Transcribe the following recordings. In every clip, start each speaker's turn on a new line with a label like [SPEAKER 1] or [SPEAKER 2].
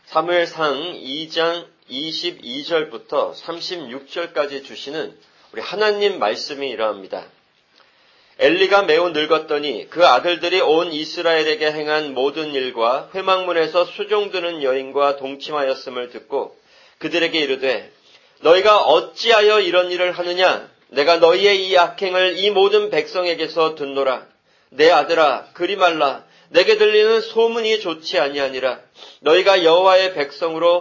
[SPEAKER 1] 사무엘상 2장 22절부터 36절까지 주시는 우리 하나님 말씀이 이러합니다. 엘리가 매우 늙었더니 그 아들들이 온 이스라엘에게 행한 모든 일과 회막문에서 수종드는 여인과 동침하였음을 듣고 그들에게 이르되 너희가 어찌하여 이런 일을 하느냐? 내가 너희의 이 악행을 이 모든 백성에게서 듣노라. 내 아들아 그리 말라. 내게 들리는 소문이 좋지 아니하니라. 너희가 여호와의 백성으로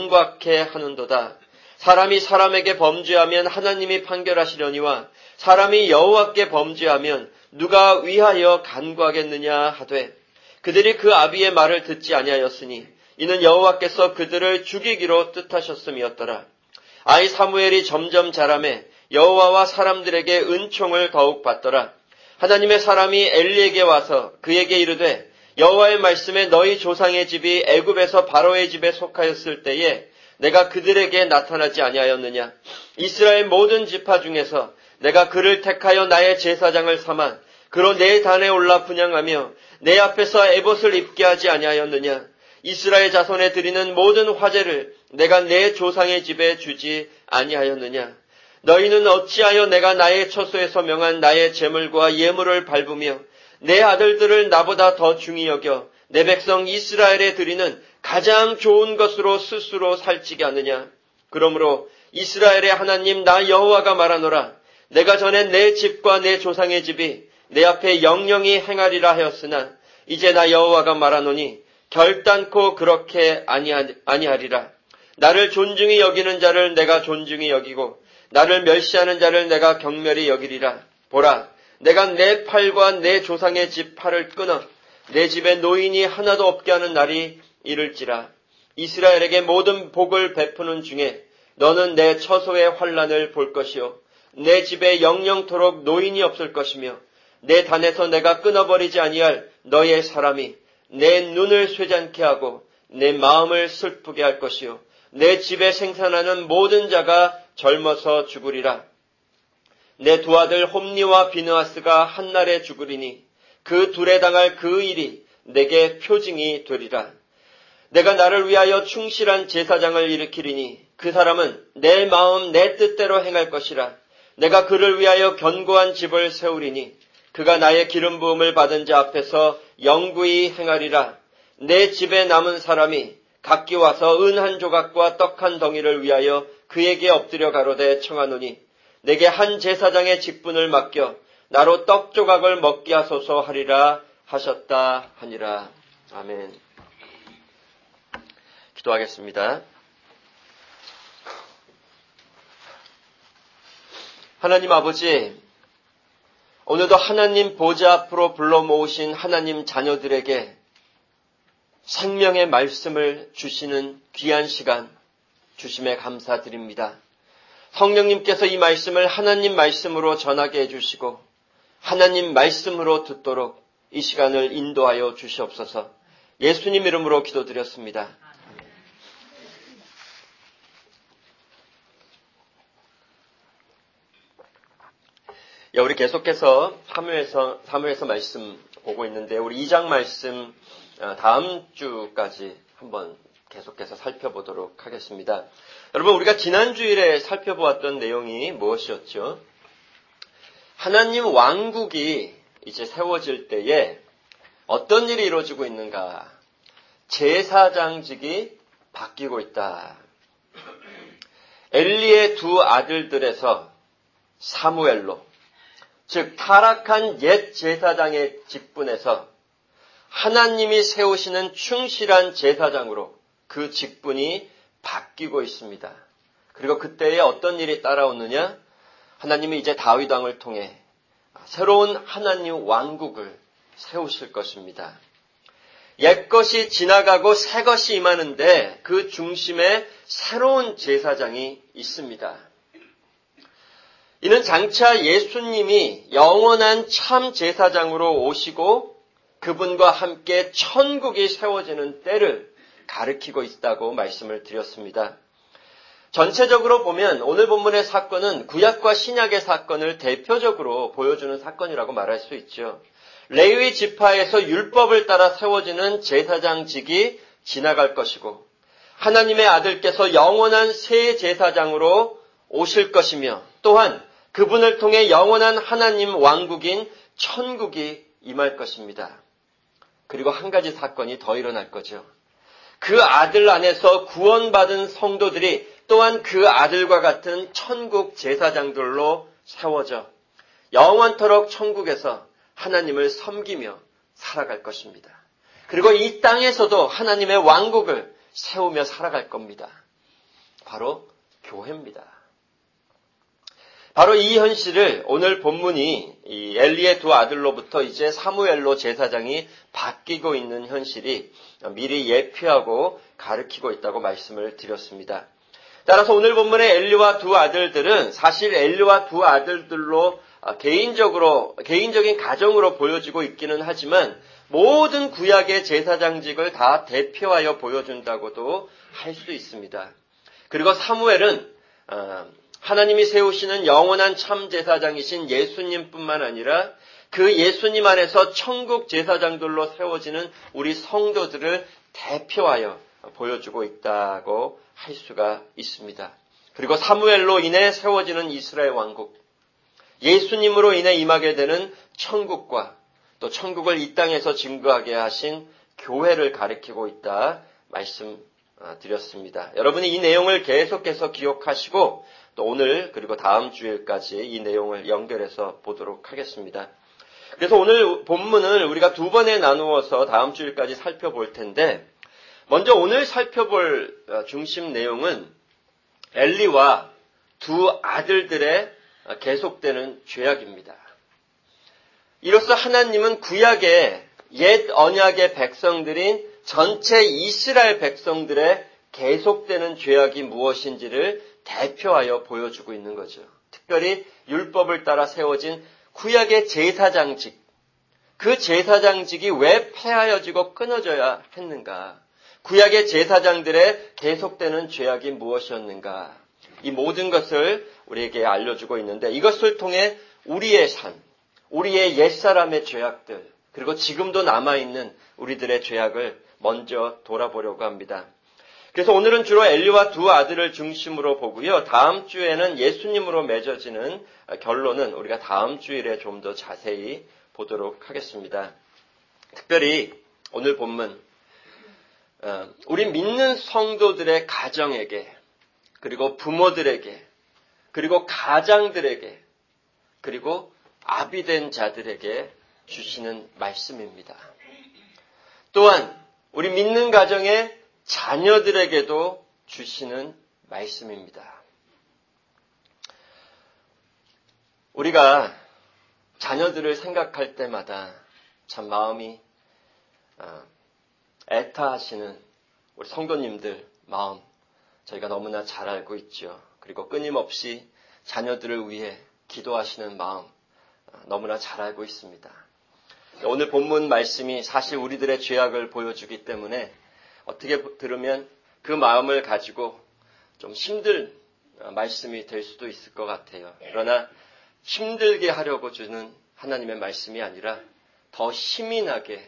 [SPEAKER 1] 범곽해 하는도다. 사람이 사람에게 범죄하면 하나님이 판결하시려니와 사람이 여호와께 범죄하면 누가 위하여 간구하겠느냐 하되 그들이 그 아비의 말을 듣지 아니하였으니 이는 여호와께서 그들을 죽이기로 뜻하셨음이었더라. 아이 사무엘이 점점 자라매 여호와와 사람들에게 은총을 더욱 받더라. 하나님의 사람이 엘리에게 와서 그에게 이르되 여호와의 말씀에 너희 조상의 집이 애굽에서 바로의 집에 속하였을 때에 내가 그들에게 나타나지 아니하였느냐. 이스라엘 모든 지파 중에서 내가 그를 택하여 나의 제사장을 삼아 그로 내 단에 올라 분향하며 내 앞에서 에봇을 입게 하지 아니하였느냐. 이스라엘 자손에 드리는 모든 화제를 내가 내 조상의 집에 주지 아니하였느냐. 너희는 어찌하여 내가 나의 처소에서 명한 나의 제물과 예물을 밟으며 내 아들들을 나보다 더 중히 여겨 내 백성 이스라엘에 드리는 가장 좋은 것으로 스스로 살찌게 하느냐. 그러므로 이스라엘의 하나님 나 여호와가 말하노라. 내가 전에 내 집과 내 조상의 집이 내 앞에 영영히 행하리라 하였으나 이제 나 여호와가 말하노니 결단코 그렇게 아니하리라. 나를 존중히 여기는 자를 내가 존중히 여기고 나를 멸시하는 자를 내가 경멸히 여기리라. 보라, 내가 내 팔과 내 조상의 집 팔을 끊어 내 집에 노인이 하나도 없게 하는 날이 이를지라. 이스라엘에게 모든 복을 베푸는 중에 너는 내 처소의 환난을 볼 것이요 내 집에 영영토록 노인이 없을 것이며 내 단에서 내가 끊어버리지 아니할 너의 사람이 내 눈을 쇠잔케 하고 내 마음을 슬프게 할 것이요 내 집에 생산하는 모든 자가 젊어서 죽으리라. 내 두 아들 홈니와 비느하스가 한날에 죽으리니 그 둘에 당할 그 일이 내게 표징이 되리라. 내가 나를 위하여 충실한 제사장을 일으키리니 그 사람은 내 마음 내 뜻대로 행할 것이라. 내가 그를 위하여 견고한 집을 세우리니 그가 나의 기름 부음을 받은 자 앞에서 영구히 행하리라. 내 집에 남은 사람이 각기 와서 은 한 조각과 떡 한 덩이를 위하여 그에게 엎드려 가로되 청하노니 내게 한 제사장의 직분을 맡겨 나로 떡 조각을 먹게 하소서 하리라 하셨다 하니라. 아멘. 기도하겠습니다. 하나님 아버지, 오늘도 하나님 보좌 앞으로 불러 모으신 하나님 자녀들에게 생명의 말씀을 주시는 귀한 시간 주심에 감사드립니다. 성령님께서 이 말씀을 하나님 말씀으로 전하게 해주시고 하나님 말씀으로 듣도록 이 시간을 인도하여 주시옵소서. 예수님 이름으로 기도드렸습니다. 우리 계속해서 사무엘서 말씀 보고 있는데 우리 2장 말씀 다음 주까지 한번 계속해서 살펴보도록 하겠습니다. 여러분, 우리가 지난 주일에 살펴보았던 내용이 무엇이었죠? 하나님 왕국이 이제 세워질 때에 어떤 일이 이루어지고 있는가? 제사장직이 바뀌고 있다. 엘리의 두 아들들에서 사무엘로, 즉 타락한 옛 제사장의 직분에서 하나님이 세우시는 충실한 제사장으로 그 직분이 바뀌고 있습니다. 그리고 그때에 어떤 일이 따라오느냐? 하나님이 이제 다윗 왕을 통해 새로운 하나님 왕국을 세우실 것입니다. 옛것이 지나가고 새것이 임하는데 그 중심에 새로운 제사장이 있습니다. 이는 장차 예수님이 영원한 참 제사장으로 오시고 그분과 함께 천국이 세워지는 때를 가리키고 있다고 말씀을 드렸습니다. 전체적으로 보면 오늘 본문의 사건은 구약과 신약의 사건을 대표적으로 보여주는 사건이라고 말할 수 있죠. 레위 지파에서 율법을 따라 세워지는 제사장직이 지나갈 것이고 하나님의 아들께서 영원한 새 제사장으로 오실 것이며 또한 그분을 통해 영원한 하나님 왕국인 천국이 임할 것입니다. 그리고 한 가지 사건이 더 일어날 거죠. 그 아들 안에서 구원받은 성도들이 또한 그 아들과 같은 천국 제사장들로 세워져 영원토록 천국에서 하나님을 섬기며 살아갈 것입니다. 그리고 이 땅에서도 하나님의 왕국을 세우며 살아갈 겁니다. 바로 교회입니다. 바로 이 현실을 오늘 본문이 이 엘리의 두 아들로부터 이제 사무엘로 제사장이 바뀌고 있는 현실이 미리 예표하고 가르치고 있다고 말씀을 드렸습니다. 따라서 오늘 본문의 엘리와 두 아들들은 사실 엘리와 두 아들들로 개인적인 가정으로 보여지고 있기는 하지만 모든 구약의 제사장직을 다 대표하여 보여준다고도 할 수 있습니다. 그리고 사무엘은 하나님이 세우시는 영원한 참 제사장이신 예수님뿐만 아니라 그 예수님 안에서 천국 제사장들로 세워지는 우리 성도들을 대표하여 보여주고 있다고 할 수가 있습니다. 그리고 사무엘로 인해 세워지는 이스라엘 왕국, 예수님으로 인해 임하게 되는 천국과 또 천국을 이 땅에서 증거하게 하신 교회를 가리키고 있다 말씀드렸습니다. 여러분이 이 내용을 계속해서 기억하시고 또 오늘 그리고 다음 주일까지 이 내용을 연결해서 보도록 하겠습니다. 그래서 오늘 본문을 우리가 두 번에 나누어서 다음 주일까지 살펴볼 텐데 먼저 오늘 살펴볼 중심 내용은 엘리와 두 아들들의 계속되는 죄악입니다. 이로써 하나님은 구약의 옛 언약의 백성들인 전체 이스라엘 백성들의 계속되는 죄악이 무엇인지를 대표하여 보여주고 있는 거죠. 특별히 율법을 따라 세워진 구약의 제사장직, 그 제사장직이 왜 폐하여지고 끊어져야 했는가? 구약의 제사장들의 계속되는 죄악이 무엇이었는가? 이 모든 것을 우리에게 알려주고 있는데 이것을 통해 우리의 삶, 우리의 옛사람의 죄악들, 그리고 지금도 남아있는 우리들의 죄악을 먼저 돌아보려고 합니다. 그래서 오늘은 주로 엘리와 두 아들을 중심으로 보고요. 다음 주에는 예수님으로 맺어지는 결론은 우리가 다음 주일에 좀 더 자세히 보도록 하겠습니다. 특별히 오늘 본문, 우리 믿는 성도들의 가정에게, 그리고 부모들에게, 그리고 가장들에게, 그리고 아비된 자들에게 주시는 말씀입니다. 또한 우리 믿는 가정의 자녀들에게도 주시는 말씀입니다. 우리가 자녀들을 생각할 때마다 참 마음이 애타하시는 우리 성도님들 마음 저희가 너무나 잘 알고 있죠. 그리고 끊임없이 자녀들을 위해 기도하시는 마음 너무나 잘 알고 있습니다. 오늘 본문 말씀이 사실 우리들의 죄악을 보여주기 때문에 어떻게 들으면 그 마음을 가지고 좀 힘든 말씀이 될 수도 있을 것 같아요. 그러나 힘들게 하려고 주는 하나님의 말씀이 아니라 더 힘이 나게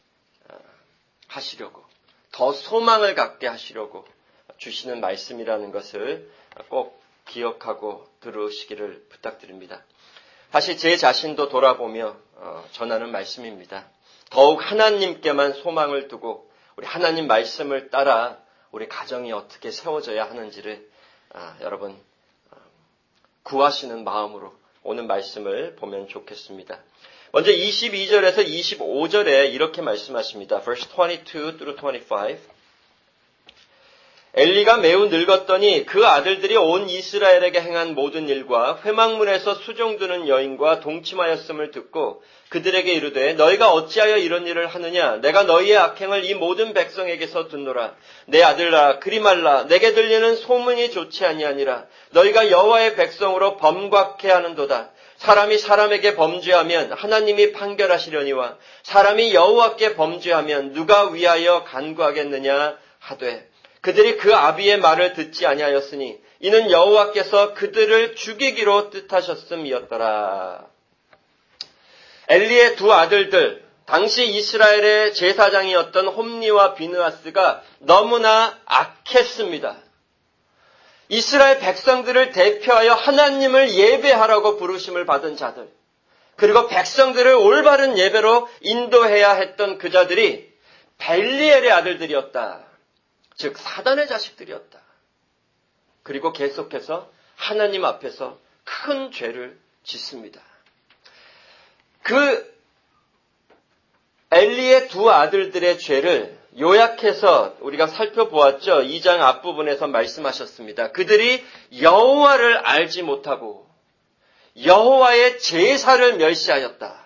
[SPEAKER 1] 하시려고, 더 소망을 갖게 하시려고 주시는 말씀이라는 것을 꼭 기억하고 들으시기를 부탁드립니다. 사실 제 자신도 돌아보며 전하는 말씀입니다. 더욱 하나님께만 소망을 두고 우리 하나님 말씀을 따라 우리 가정이 어떻게 세워져야 하는지를 여러분 구하시는 마음으로 오늘 말씀을 보면 좋겠습니다. 먼저 22절에서 25절에 이렇게 말씀하십니다. Verse 22 through 25. 엘리가 매우 늙었더니 그 아들들이 온 이스라엘에게 행한 모든 일과 회막문에서 수종드는 여인과 동침하였음을 듣고 그들에게 이르되 너희가 어찌하여 이런 일을 하느냐? 내가 너희의 악행을 이 모든 백성에게서 듣노라. 내 아들아 그리 말라. 내게 들리는 소문이 좋지 아니하니라. 너희가 여호와의 백성으로 범곽해 하는도다. 사람이 사람에게 범죄하면 하나님이 판결하시려니와 사람이 여호와께 범죄하면 누가 위하여 간구하겠느냐 하되 그들이 그 아비의 말을 듣지 아니하였으니 이는 여호와께서 그들을 죽이기로 뜻하셨음이었더라. 엘리의 두 아들들 당시 이스라엘의 제사장이었던 홈니와 비느하스가 너무나 악했습니다. 이스라엘 백성들을 대표하여 하나님을 예배하라고 부르심을 받은 자들, 그리고 백성들을 올바른 예배로 인도해야 했던 그 자들이 벨리엘의 아들들이었다. 즉 사단의 자식들이었다. 그리고 계속해서 하나님 앞에서 큰 죄를 짓습니다. 그 엘리의 두 아들들의 죄를 요약해서 우리가 살펴보았죠. 2장 앞부분에서 말씀하셨습니다. 그들이 여호와를 알지 못하고 여호와의 제사를 멸시하였다.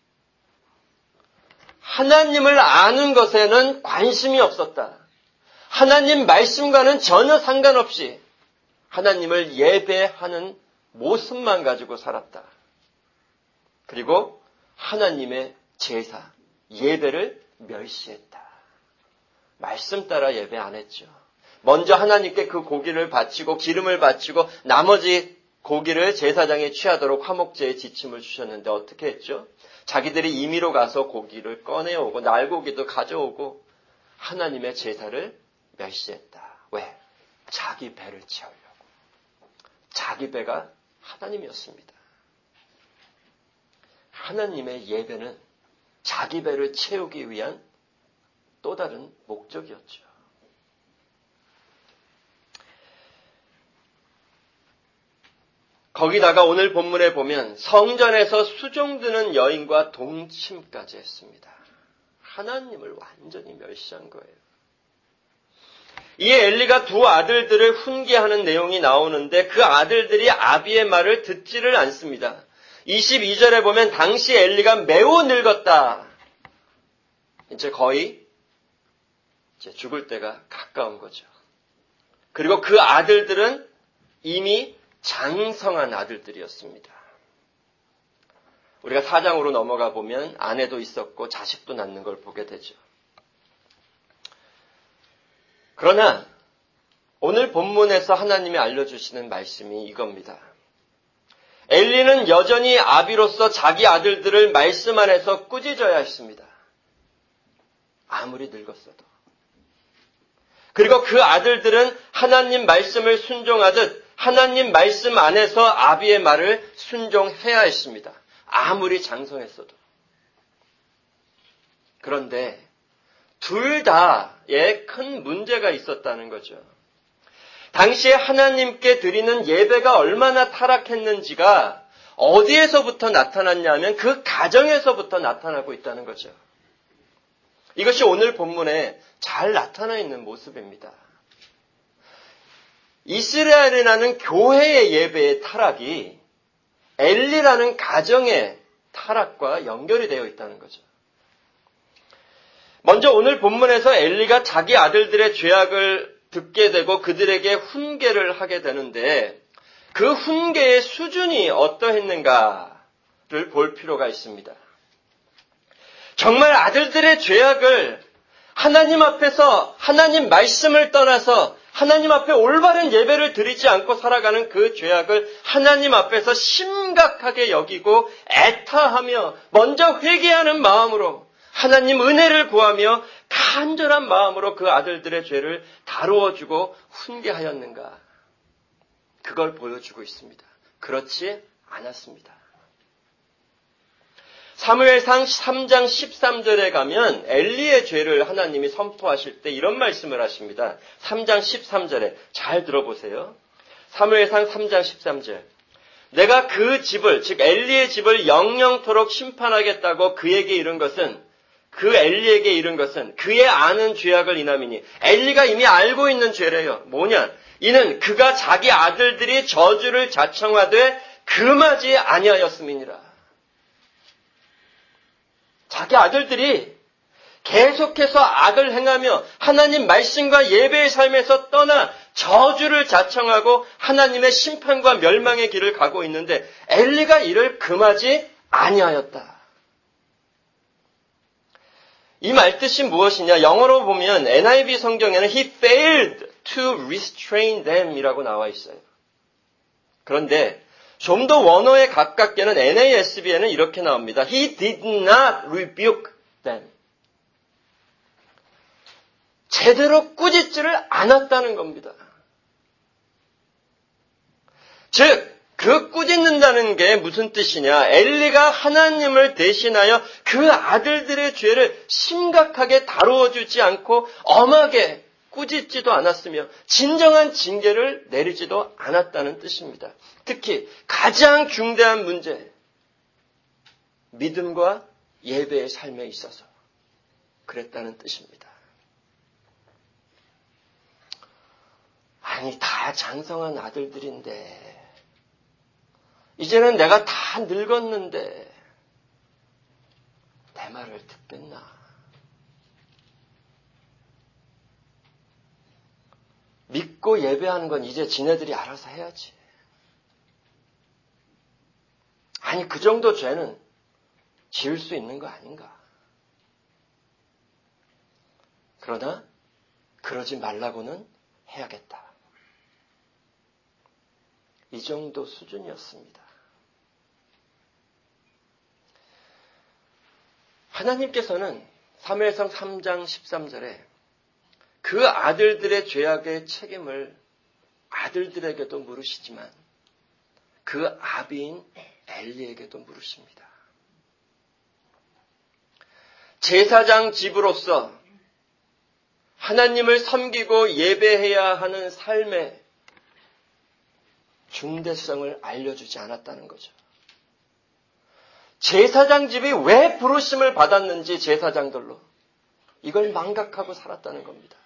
[SPEAKER 1] 하나님을 아는 것에는 관심이 없었다. 하나님 말씀과는 전혀 상관없이 하나님을 예배하는 모습만 가지고 살았다. 그리고 하나님의 제사, 예배를 멸시했다. 말씀 따라 예배 안 했죠. 먼저 하나님께 그 고기를 바치고 기름을 바치고 나머지 고기를 제사장이 취하도록 화목제의 지침을 주셨는데 어떻게 했죠? 자기들이 임의로 가서 고기를 꺼내오고 날고기도 가져오고 하나님의 제사를 멸시했다. 왜? 자기 배를 채우려고. 자기 배가 하나님이었습니다. 하나님의 예배는 자기 배를 채우기 위한 또 다른 목적이었죠. 거기다가 오늘 본문에 보면 성전에서 수종드는 여인과 동침까지 했습니다. 하나님을 완전히 멸시한 거예요. 이에 엘리가 두 아들들을 훈계하는 내용이 나오는데 그 아들들이 아비의 말을 듣지를 않습니다. 22절에 보면 당시 엘리가 매우 늙었다. 이제 거의 죽을 때가 가까운 거죠. 그리고 그 아들들은 이미 장성한 아들들이었습니다. 우리가 4장으로 넘어가 보면 아내도 있었고 자식도 낳는 걸 보게 되죠. 그러나 오늘 본문에서 하나님이 알려주시는 말씀이 이겁니다. 엘리는 여전히 아비로서 자기 아들들을 말씀 안에서 꾸짖어야 했습니다. 아무리 늙었어도. 그리고 그 아들들은 하나님 말씀을 순종하듯 하나님 말씀 안에서 아비의 말을 순종해야 했습니다. 아무리 장성했어도. 그런데 둘 다에 큰 문제가 있었다는 거죠. 당시에 하나님께 드리는 예배가 얼마나 타락했는지가 어디에서부터 나타났냐면 그 가정에서부터 나타나고 있다는 거죠. 이것이 오늘 본문에 잘 나타나 있는 모습입니다. 이스라엘이라는 교회의 예배의 타락이 엘리라는 가정의 타락과 연결이 되어 있다는 거죠. 먼저 오늘 본문에서 엘리가 자기 아들들의 죄악을 듣게 되고 그들에게 훈계를 하게 되는데 그 훈계의 수준이 어떠했는가를 볼 필요가 있습니다. 정말 아들들의 죄악을 하나님 앞에서 하나님 말씀을 떠나서 하나님 앞에 올바른 예배를 드리지 않고 살아가는 그 죄악을 하나님 앞에서 심각하게 여기고 애타하며 먼저 회개하는 마음으로 하나님 은혜를 구하며 간절한 마음으로 그 아들들의 죄를 다루어주고 훈계하였는가? 그걸 보여주고 있습니다. 그렇지 않았습니다. 사무엘상 3장 13절에 가면 엘리의 죄를 하나님이 선포하실 때 이런 말씀을 하십니다. 3장 13절에 잘 들어보세요. 사무엘상 3장 13절. 내가 그 집을, 즉 엘리의 집을 영영토록 심판하겠다고 그에게 이른 것은 그 엘리에게 이른 것은 그의 아는 죄악을 인함이니 엘리가 이미 알고 있는 죄래요. 뭐냐? 이는 그가 자기 아들들이 저주를 자청하되 금하지 아니하였음이니라. 자기 아들들이 계속해서 악을 행하며 하나님 말씀과 예배의 삶에서 떠나 저주를 자청하고 하나님의 심판과 멸망의 길을 가고 있는데 엘리가 이를 금하지 아니하였다. 이 말뜻이 무엇이냐? 영어로 보면 NIV 성경에는 He failed to restrain them 이라고 나와 있어요. 그런데 좀 더 원어에 가깝게는 NASB에는 이렇게 나옵니다. He did not rebuke them. 제대로 꾸짖지를 않았다는 겁니다. 즉, 그 꾸짖는다는 게 무슨 뜻이냐? 엘리가 하나님을 대신하여 그 아들들의 죄를 심각하게 다루어주지 않고 엄하게 꾸짖지도 않았으며 진정한 징계를 내리지도 않았다는 뜻입니다. 특히 가장 중대한 문제, 믿음과 예배의 삶에 있어서 그랬다는 뜻입니다. 아니, 다 장성한 아들들인데 이제는 내가 다 늙었는데 내 말을 듣겠나? 믿고 예배하는 건 이제 지네들이 알아서 해야지. 아니, 그 정도 죄는 지을 수 있는 거 아닌가? 그러나 그러지 말라고는 해야겠다. 이 정도 수준이었습니다. 하나님께서는 사무엘상 3장 13절에 그 아들들의 죄악의 책임을 아들들에게도 물으시지만 그 아비인 엘리에게도 물으십니다. 제사장 집으로서 하나님을 섬기고 예배해야 하는 삶의 중대성을 알려주지 않았다는 거죠. 제사장 집이 왜 부르심을 받았는지 제사장들로 이걸 망각하고 살았다는 겁니다.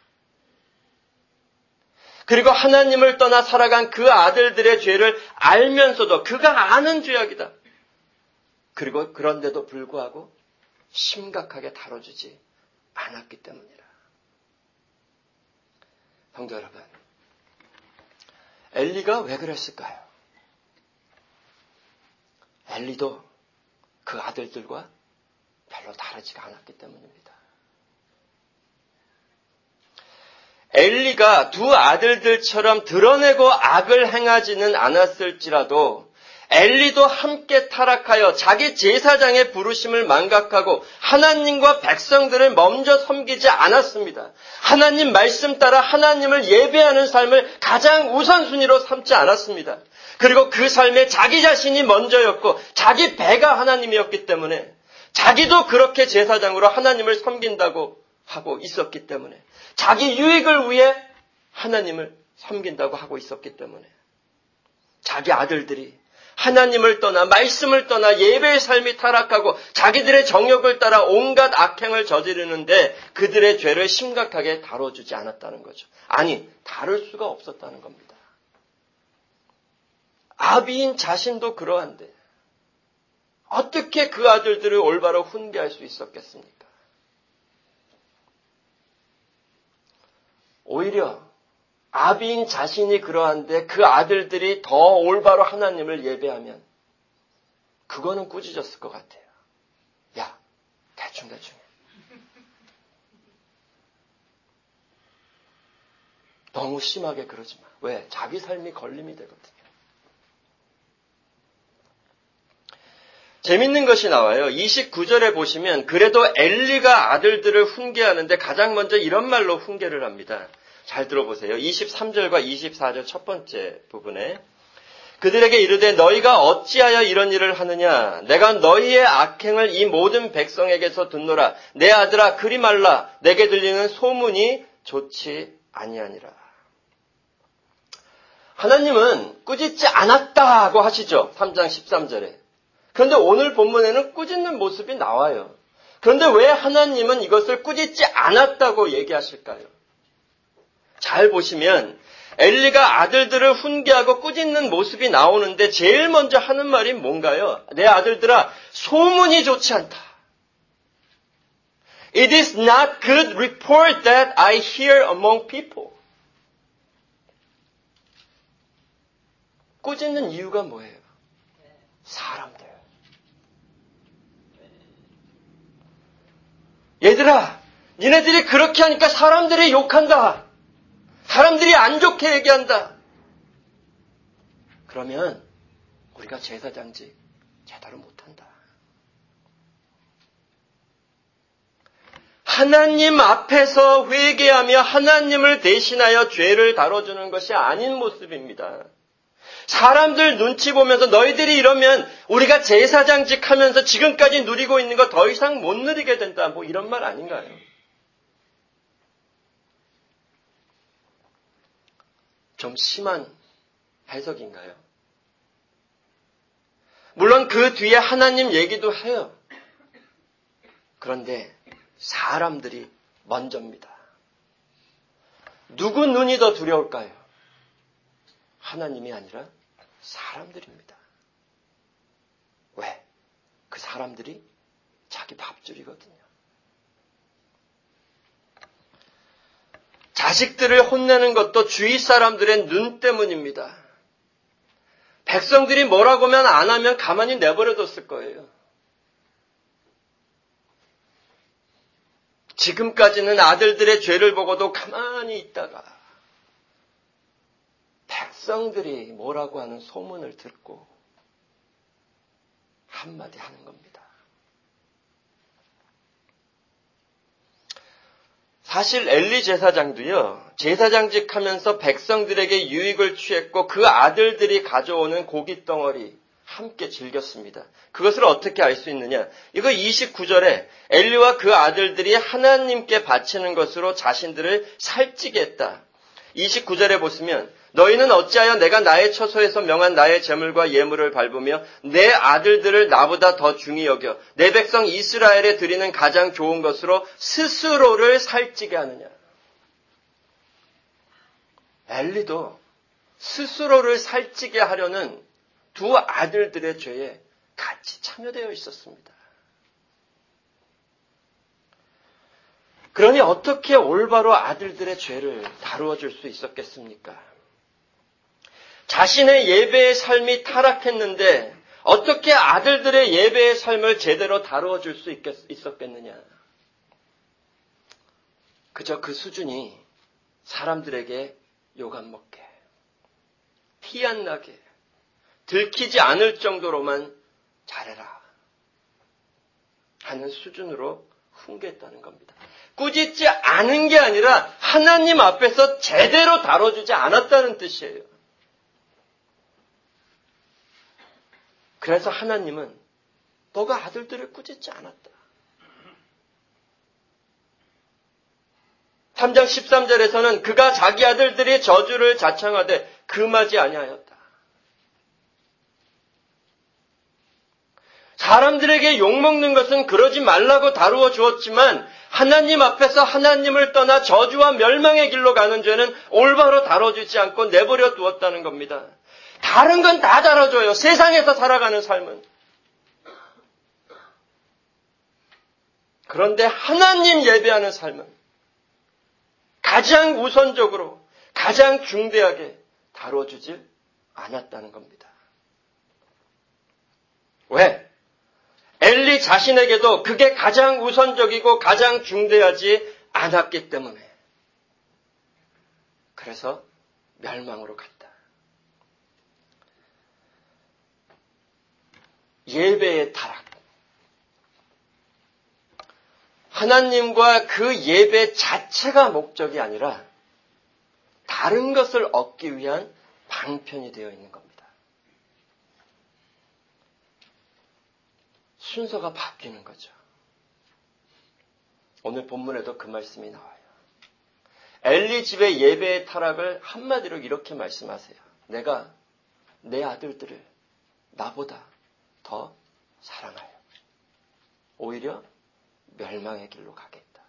[SPEAKER 1] 그리고 하나님을 떠나 살아간 그 아들들의 죄를 알면서도 그가 아는 죄악이다. 그리고 그런데도 불구하고 심각하게 다뤄주지 않았기 때문이라. 성도 여러분, 엘리가 왜 그랬을까요? 엘리도 그 아들들과 별로 다르지가 않았기 때문입니다. 엘리가 두 아들들처럼 드러내고 악을 행하지는 않았을지라도 엘리도 함께 타락하여 자기 제사장의 부르심을 망각하고 하나님과 백성들을 먼저 섬기지 않았습니다. 하나님 말씀 따라 하나님을 예배하는 삶을 가장 우선순위로 삼지 않았습니다. 그리고 그 삶에 자기 자신이 먼저였고 자기 배가 하나님이었기 때문에 자기도 그렇게 제사장으로 하나님을 섬긴다고 하고 있었기 때문에 자기 유익을 위해 하나님을 섬긴다고 하고 있었기 때문에 자기 아들들이 하나님을 떠나 말씀을 떠나 예배의 삶이 타락하고 자기들의 정욕을 따라 온갖 악행을 저지르는데 그들의 죄를 심각하게 다뤄주지 않았다는 거죠. 아니, 다룰 수가 없었다는 겁니다. 아비인 자신도 그러한데 어떻게 그 아들들을 올바로 훈계할 수 있었겠습니까? 오히려 아비인 자신이 그러한데 그 아들들이 더 올바로 하나님을 예배하면 그거는 꾸짖었을 것 같아요. 야, 대충. 너무 심하게 그러지 마. 왜? 자기 삶이 걸림이 되거든요. 재밌는 것이 나와요. 29절에 보시면 그래도 엘리가 아들들을 훈계하는데 가장 먼저 이런 말로 훈계를 합니다. 잘 들어보세요. 23절과 24절 첫 번째 부분에 그들에게 이르되 너희가 어찌하여 이런 일을 하느냐? 내가 너희의 악행을 이 모든 백성에게서 듣노라. 내 아들아 그리 말라. 내게 들리는 소문이 좋지 아니하니라. 하나님은 꾸짖지 않았다고 하시죠. 3장 13절에. 그런데 오늘 본문에는 꾸짖는 모습이 나와요. 그런데 왜 하나님은 이것을 꾸짖지 않았다고 얘기하실까요? 잘 보시면 엘리가 아들들을 훈계하고 꾸짖는 모습이 나오는데 제일 먼저 하는 말이 뭔가요? 내 아들들아, 소문이 좋지 않다. It is not good report that I hear among people. 꾸짖는 이유가 뭐예요? 사람들. 얘들아, 니네들이 그렇게 하니까 사람들이 욕한다. 사람들이 안 좋게 얘기한다. 그러면 우리가 제사장직 제대로 못한다. 하나님 앞에서 회개하며 하나님을 대신하여 죄를 다뤄주는 것이 아닌 모습입니다. 사람들 눈치 보면서 너희들이 이러면 우리가 제사장직 하면서 지금까지 누리고 있는 거 더 이상 못 누리게 된다. 뭐 이런 말 아닌가요? 좀 심한 해석인가요? 물론 그 뒤에 하나님 얘기도 해요. 그런데 사람들이 먼저입니다. 누구 눈이 더 두려울까요? 하나님이 아니라 사람들입니다. 왜? 그 사람들이 자기 밥줄이거든요. 자식들을 혼내는 것도 주위 사람들의 눈 때문입니다. 백성들이 뭐라고 하면 안 하면 가만히 내버려뒀을 거예요. 지금까지는 아들들의 죄를 보고도 가만히 있다가 백성들이 뭐라고 하는 소문을 듣고 한마디 하는 겁니다. 사실 엘리 제사장도요, 제사장직 하면서 백성들에게 유익을 취했고 그 아들들이 가져오는 고기 덩어리 함께 즐겼습니다. 그것을 어떻게 알 수 있느냐? 이거 29절에 엘리와 그 아들들이 하나님께 바치는 것으로 자신들을 살찌게 했다. 29절에 보시면 너희는 어찌하여 내가 나의 처소에서 명한 나의 제물과 예물을 밟으며 내 아들들을 나보다 더 중히 여겨 내 백성 이스라엘에 드리는 가장 좋은 것으로 스스로를 살찌게 하느냐. 엘리도 스스로를 살찌게 하려는 두 아들들의 죄에 같이 참여되어 있었습니다. 그러니 어떻게 올바로 아들들의 죄를 다루어 줄 수 있었겠습니까? 자신의 예배의 삶이 타락했는데 어떻게 아들들의 예배의 삶을 제대로 다루어 줄 수 있었겠느냐? 그저 그 수준이 사람들에게 욕 안 먹게, 티 안 나게, 들키지 않을 정도로만 잘해라 하는 수준으로 훈계했다는 겁니다. 꾸짖지 않은 게 아니라 하나님 앞에서 제대로 다뤄주지 않았다는 뜻이에요. 그래서 하나님은 너가 아들들을 꾸짖지 않았다. 3장 13절에서는 그가 자기 아들들이 저주를 자청하되 금하지 아니하였다. 사람들에게 욕먹는 것은 그러지 말라고 다루어 주었지만 하나님 앞에서 하나님을 떠나 저주와 멸망의 길로 가는 죄는 올바로 다뤄주지 않고 내버려 두었다는 겁니다. 다른 건 다 다뤄줘요. 세상에서 살아가는 삶은. 그런데 하나님 예배하는 삶은 가장 우선적으로, 가장 중대하게 다뤄주질 않았다는 겁니다. 왜? 엘리 자신에게도 그게 가장 우선적이고 가장 중대하지 않았기 때문에. 그래서 멸망으로 갔다. 예배의 타락. 하나님과 그 예배 자체가 목적이 아니라 다른 것을 얻기 위한 방편이 되어 있는 겁니다. 순서가 바뀌는 거죠. 오늘 본문에도 그 말씀이 나와요. 엘리 집의 예배의 타락을 한마디로 이렇게 말씀하세요. 내가 내 아들들을 나보다 더 사랑하여 오히려 멸망의 길로 가겠다.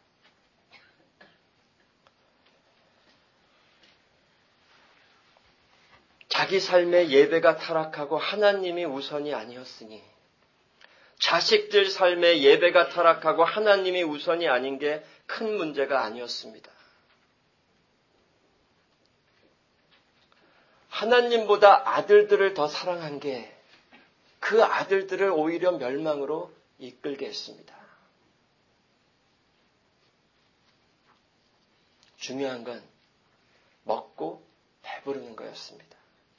[SPEAKER 1] 자기 삶의 예배가 타락하고 하나님이 우선이 아니었으니 자식들 삶의 예배가 타락하고 하나님이 우선이 아닌 게 큰 문제가 아니었습니다. 하나님보다 아들들을 더 사랑한 게 그 아들들을 오히려 멸망으로 이끌게 했습니다. 중요한 건 먹고 배부르는 거였습니다.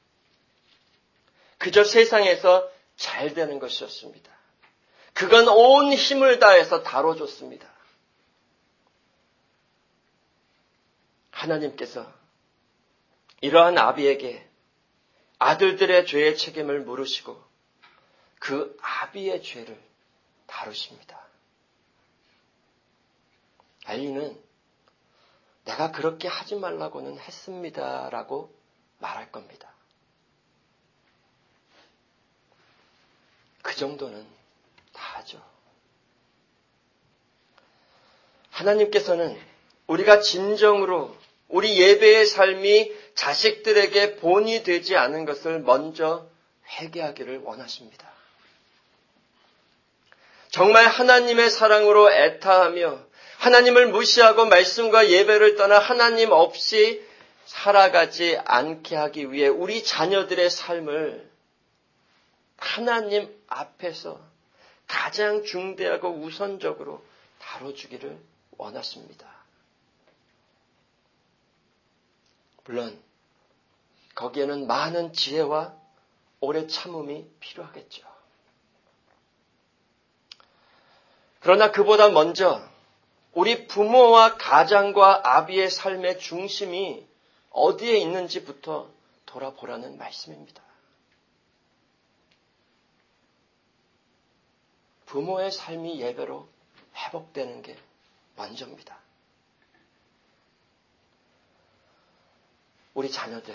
[SPEAKER 1] 그저 세상에서 잘 되는 것이었습니다. 그건 온 힘을 다해서 다뤄줬습니다. 하나님께서 이러한 아비에게 아들들의 죄의 책임을 물으시고 그 아비의 죄를 다루십니다. 엘리는 내가 그렇게 하지 말라고는 했습니다라고 말할 겁니다. 그 정도는 다 하죠. 하나님께서는 우리가 진정으로 우리 예배의 삶이 자식들에게 본이 되지 않은 것을 먼저 회개하기를 원하십니다. 정말 하나님의 사랑으로 애타하며 하나님을 무시하고 말씀과 예배를 떠나 하나님 없이 살아가지 않게 하기 위해 우리 자녀들의 삶을 하나님 앞에서 가장 중대하고 우선적으로 다뤄주기를 원하십니다. 물론 거기에는 많은 지혜와 오래 참음이 필요하겠죠. 그러나 그보다 먼저 우리 부모와 가장과 아비의 삶의 중심이 어디에 있는지부터 돌아보라는 말씀입니다. 부모의 삶이 예배로 회복되는 게 먼저입니다. 우리 자녀들,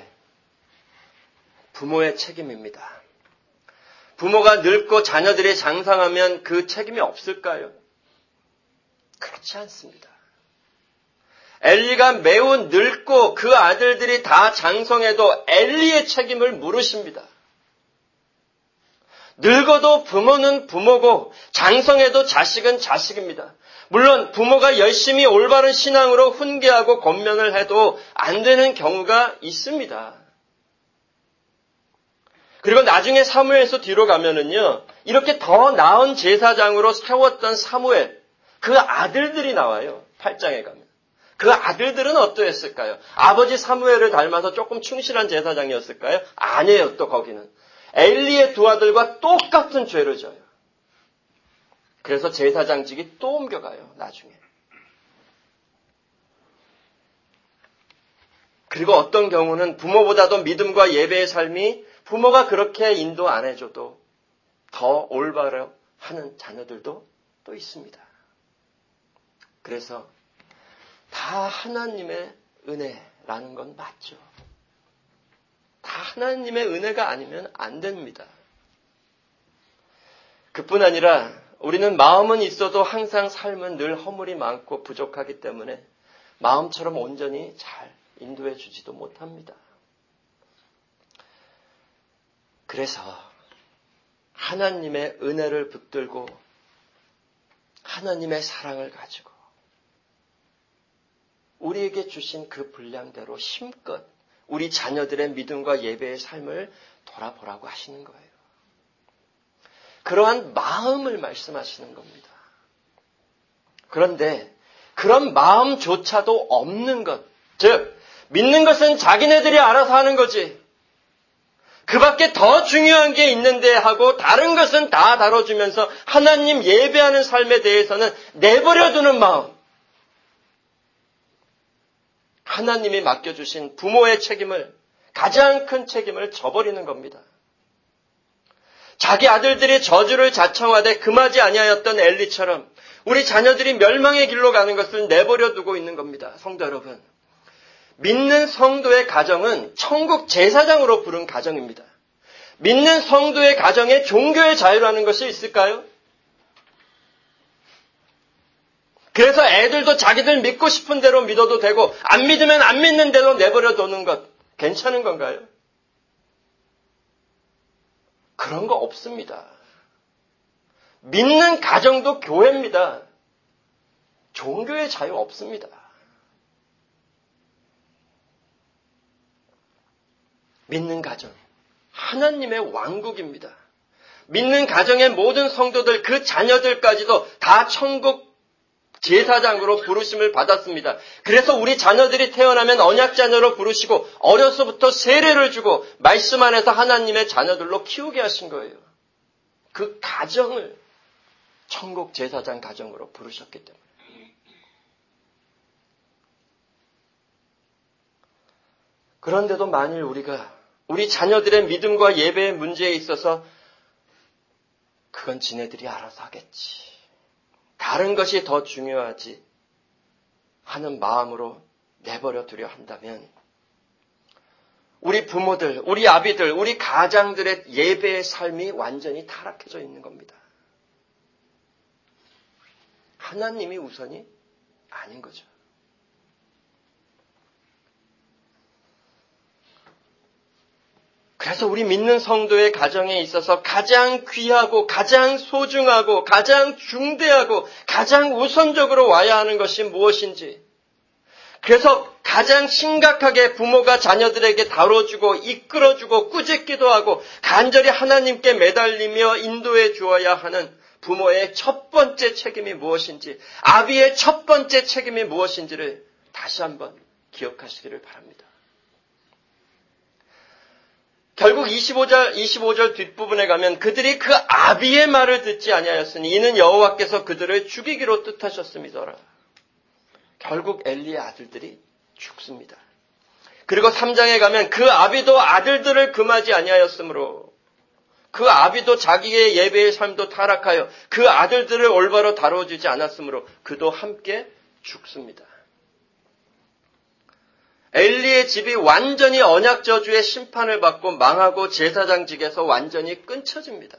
[SPEAKER 1] 부모의 책임입니다. 부모가 늙고 자녀들이 장성하면 그 책임이 없을까요? 그렇지 않습니다. 엘리가 매우 늙고 그 아들들이 다 장성해도 엘리의 책임을 물으십니다. 늙어도 부모는 부모고 장성해도 자식은 자식입니다. 물론 부모가 열심히 올바른 신앙으로 훈계하고 권면을 해도 안 되는 경우가 있습니다. 그리고 나중에 사무엘서 뒤로 가면은요, 이렇게 더 나은 제사장으로 세웠던 사무엘, 그 아들들이 나와요. 8장에 가면. 그 아들들은 어떠했을까요? 아버지 사무엘을 닮아서 조금 충실한 제사장이었을까요? 아니에요, 또 거기는. 엘리의 두 아들과 똑같은 죄를 져요. 그래서 제사장직이 또 옮겨가요, 나중에. 그리고 어떤 경우는 부모보다도 믿음과 예배의 삶이 부모가 그렇게 인도 안 해줘도 더 올바로 하는 자녀들도 또 있습니다. 그래서 다 하나님의 은혜라는 건 맞죠. 다 하나님의 은혜가 아니면 안 됩니다. 그뿐 아니라 우리는 마음은 있어도 항상 삶은 늘 허물이 많고 부족하기 때문에 마음처럼 온전히 잘 인도해 주지도 못합니다. 그래서 하나님의 은혜를 붙들고 하나님의 사랑을 가지고 우리에게 주신 그 분량대로 힘껏 우리 자녀들의 믿음과 예배의 삶을 돌아보라고 하시는 거예요. 그러한 마음을 말씀하시는 겁니다. 그런데 그런 마음조차도 없는 것, 즉 믿는 것은 자기네들이 알아서 하는 거지, 그 밖에 더 중요한 게 있는데 하고 다른 것은 다 다뤄주면서 하나님 예배하는 삶에 대해서는 내버려두는 마음, 하나님이 맡겨주신 부모의 책임을, 가장 큰 책임을 저버리는 겁니다. 자기 아들들이 저주를 자청하되 금하지 아니하였던 엘리처럼 우리 자녀들이 멸망의 길로 가는 것을 내버려두고 있는 겁니다. 성도 여러분, 믿는 성도의 가정은 천국 제사장으로 부른 가정입니다. 믿는 성도의 가정에 종교의 자유라는 것이 있을까요? 그래서 애들도 자기들 믿고 싶은 대로 믿어도 되고 안 믿으면 안 믿는 대로 내버려두는 것 괜찮은 건가요? 그런 거 없습니다. 믿는 가정도 교회입니다. 종교의 자유 없습니다. 믿는 가정, 하나님의 왕국입니다. 믿는 가정의 모든 성도들, 그 자녀들까지도 다 천국 제사장으로 부르심을 받았습니다. 그래서 우리 자녀들이 태어나면 언약자녀로 부르시고 어려서부터 세례를 주고 말씀 안에서 하나님의 자녀들로 키우게 하신 거예요. 그 가정을 천국 제사장 가정으로 부르셨기 때문에. 그런데도 만일 우리 자녀들의 믿음과 예배의 문제에 있어서 그건 지네들이 알아서 하겠지, 다른 것이 더 중요하지 하는 마음으로 내버려 두려 한다면 우리 부모들, 우리 아비들, 우리 가장들의 예배의 삶이 완전히 타락해져 있는 겁니다. 하나님이 우선이 아닌 거죠. 그래서 우리 믿는 성도의 가정에 있어서 가장 귀하고 가장 소중하고 가장 중대하고 가장 우선적으로 와야 하는 것이 무엇인지, 그래서 가장 심각하게 부모가 자녀들에게 다뤄주고 이끌어주고 꾸짖기도 하고 간절히 하나님께 매달리며 인도해 주어야 하는 부모의 첫 번째 책임이 무엇인지, 아비의 첫 번째 책임이 무엇인지를 다시 한번 기억하시기를 바랍니다. 결국 25절 뒷부분에 가면 그들이 그 아비의 말을 듣지 아니하였으니 이는 여호와께서 그들을 죽이기로 뜻하셨음이더라. 결국 엘리의 아들들이 죽습니다. 그리고 3장에 가면 그 아비도 아들들을 금하지 아니하였으므로, 그 아비도 자기의 예배의 삶도 타락하여 그 아들들을 올바로 다뤄주지 않았으므로 그도 함께 죽습니다. 엘리의 집이 완전히 언약 저주의 심판을 받고 망하고 제사장직에서 완전히 끊쳐집니다.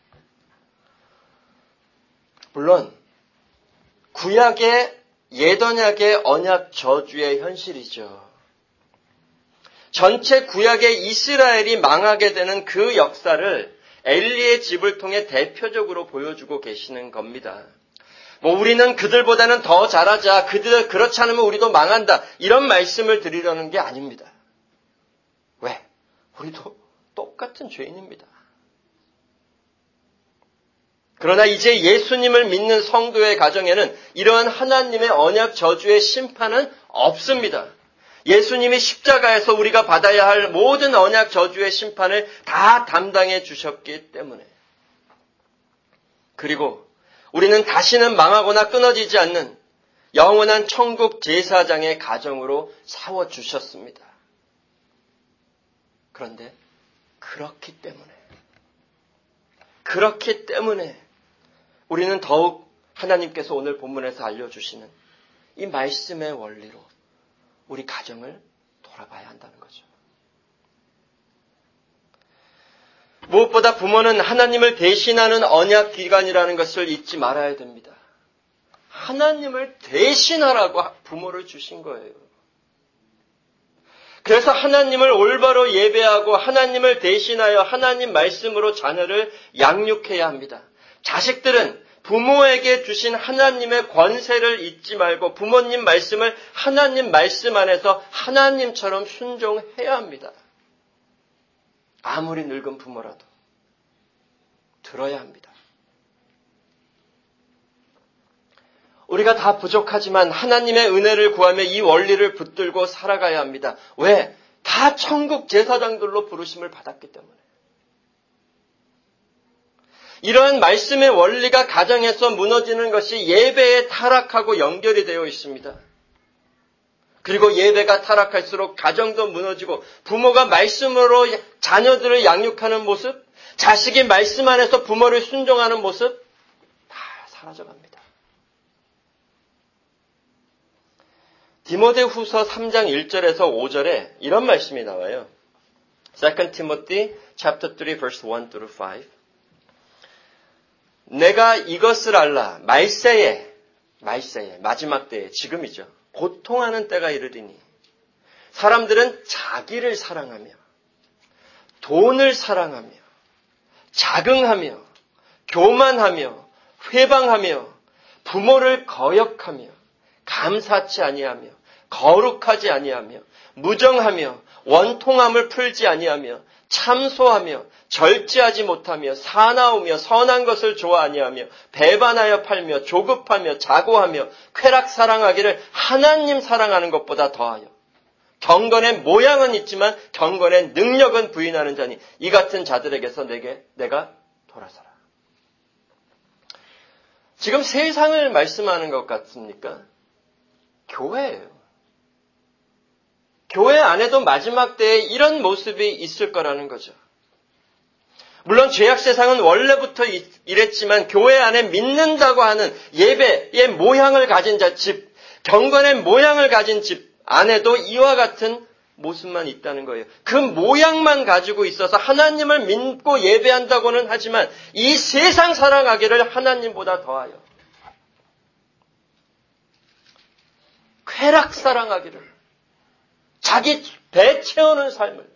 [SPEAKER 1] 물론 구약의 옛언약의 언약 저주의 현실이죠. 전체 구약의 이스라엘이 망하게 되는 그 역사를 엘리의 집을 통해 대표적으로 보여주고 계시는 겁니다. 우리는 그들보다는 더 잘하자, 그들 그렇지 않으면 우리도 망한다, 이런 말씀을 드리려는 게 아닙니다. 왜? 우리도 똑같은 죄인입니다. 그러나 이제 예수님을 믿는 성도의 가정에는 이러한 하나님의 언약 저주의 심판은 없습니다. 예수님이 십자가에서 우리가 받아야 할 모든 언약 저주의 심판을 다 담당해 주셨기 때문에, 그리고 우리는 다시는 망하거나 끊어지지 않는 영원한 천국 제사장의 가정으로 세워주셨습니다. 그런데 그렇기 때문에 우리는 더욱 하나님께서 오늘 본문에서 알려주시는 이 말씀의 원리로 우리 가정을 돌아봐야 한다는 거죠. 무엇보다 부모는 하나님을 대신하는 언약기관이라는 것을 잊지 말아야 됩니다. 하나님을 대신하라고 부모를 주신 거예요. 그래서 하나님을 올바로 예배하고 하나님을 대신하여 하나님 말씀으로 자녀를 양육해야 합니다. 자식들은 부모에게 주신 하나님의 권세를 잊지 말고 부모님 말씀을 하나님 말씀 안에서 하나님처럼 순종해야 합니다. 아무리 늙은 부모라도 들어야 합니다. 우리가 다 부족하지만 하나님의 은혜를 구하며 이 원리를 붙들고 살아가야 합니다. 왜? 다 천국 제사장들로 부르심을 받았기 때문에. 이러한 말씀의 원리가 가정에서 무너지는 것이 예배에 타락하고 연결이 되어 있습니다. 그리고 예배가 타락할수록 가정도 무너지고 부모가 말씀으로 자녀들을 양육하는 모습, 자식이 말씀 안에서 부모를 순종하는 모습 다 사라져갑니다. 디모데후서 3장 1절에서 5절에 이런 말씀이 나와요. 2 Timothy chapter 3 verse 1 through 5. 내가 이것을 알라. 말세에 마지막 때에, 지금이죠. 고통하는 때가 이르리니 사람들은 자기를 사랑하며 돈을 사랑하며 자긍하며 교만하며 회방하며 부모를 거역하며 감사치 아니하며 거룩하지 아니하며 무정하며 원통함을 풀지 아니하며 참소하며 절제하지 못하며 사나우며 선한 것을 좋아 아니하며 배반하여 팔며 조급하며 자고하며 쾌락 사랑하기를 하나님 사랑하는 것보다 더하여 경건의 모양은 있지만 경건의 능력은 부인하는 자니 이 같은 자들에게서 내가 돌아서라. 지금 세상을 말씀하는 것 같습니까? 교회예요. 교회 안에도 마지막 때에 이런 모습이 있을 거라는 거죠. 물론 죄악 세상은 원래부터 이랬지만 교회 안에 믿는다고 하는 예배의 모양을 가진 집, 경건의 모양을 가진 집 안에도 이와 같은 모습만 있다는 거예요. 그 모양만 가지고 있어서 하나님을 믿고 예배한다고는 하지만 이 세상 살아가기를 하나님보다 더하여 쾌락 사랑하기를 자기 배 채우는 삶을